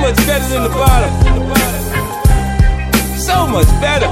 much better than the bottom. So much better.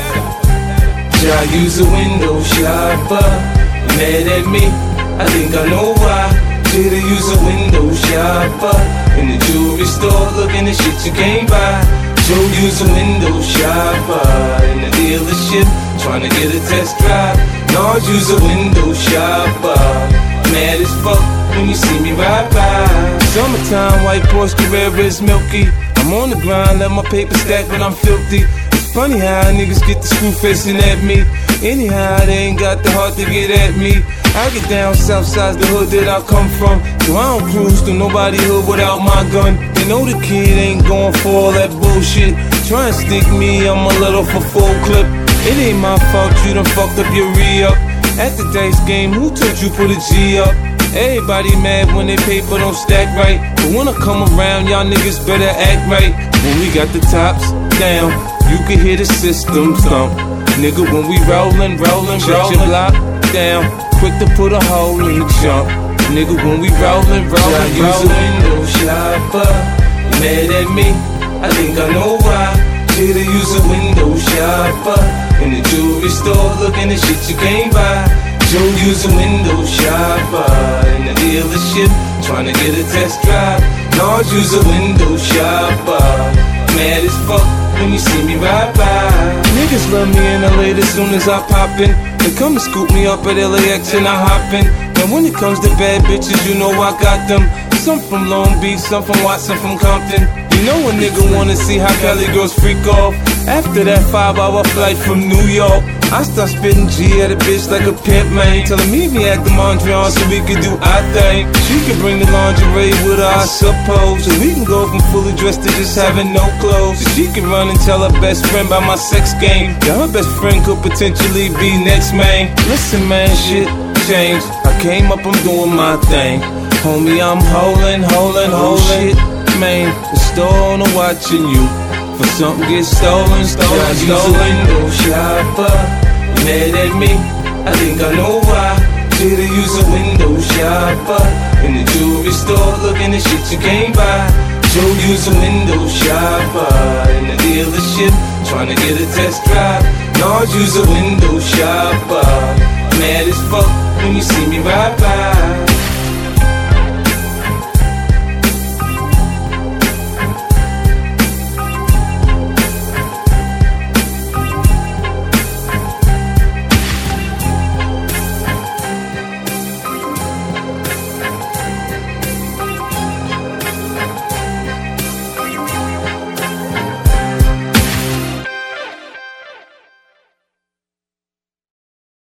I use a window shopper. Mad at me, I think I know why. Did I use a window shopper? In the jewelry store, looking at shit you can't buy. Joe use a window shopper. In the dealership, trying to get a test drive. Nars use a window shopper. Mad as fuck when you see me ride by. Summertime, white Porsche Carrera is milky. I'm on the grind, let my paper stack when I'm filthy. It's funny how niggas get the screw facing at me. Anyhow, they ain't got the heart to get at me. I get down south side, the hood that I come from. So I don't cruise through nobody hood without my gun. They know the kid ain't going for all that bullshit. Try and stick me, I'm a little for full clip. It ain't my fault you done fucked up your re-up. At the dice game, who told you put a G up? Everybody mad when they paper don't stack right. But when I come around, y'all niggas better act right. When we got the tops down, you can hear the system thump. Nigga, when we rollin', shut your block down. Quick to put a hole in the jump. Nigga, when we rollin'. I use a window shopper. Mad at me, I think I know why. Did I use a window shopper? In the jewelry store, looking at shit you can't buy. Joe use a window shopper. In the dealership, trying to get a test drive. Nars use a window shopper. Mad as fuck when you see me ride by. Niggas love me in LA as soon as I pop in. They come and scoop me up at LAX and I hop in. And when it comes to bad bitches, you know I got them. Some from Long Beach, some from Watson, from Compton. You know a nigga wanna see how Cali girls freak off. After that 5-hour flight from New York, I start spitting G at a bitch like a pimp, man. Tell her meet me at the Mondrian so we can do our thing. She can bring the lingerie with her, I suppose. So we can go from fully dressed to just having no clothes. So she can run and tell her best friend about my sex game. Yeah, her best friend could potentially be next, man. Listen, man, shit changed. I came up, I'm doing my thing. Homie, I'm holding shit, man. The store owner watching you. For something get stolen. I use a window shopper. Mad at me, I think I know why. Did I use a window shopper? In the jewelry store, looking at shit you can't buy. Joe use a window shopper. In the dealership, trying to get a test drive. Nars use a window shopper. Mad as fuck when you see me ride by.